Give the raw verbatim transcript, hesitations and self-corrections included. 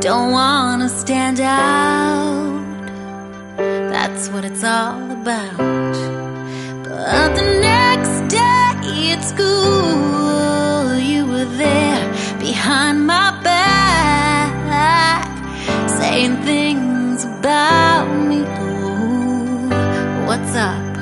don't wanna stand out. That's what it's all about. But the next day at school, you were there behind my back, saying things about me. Ooh, what's up?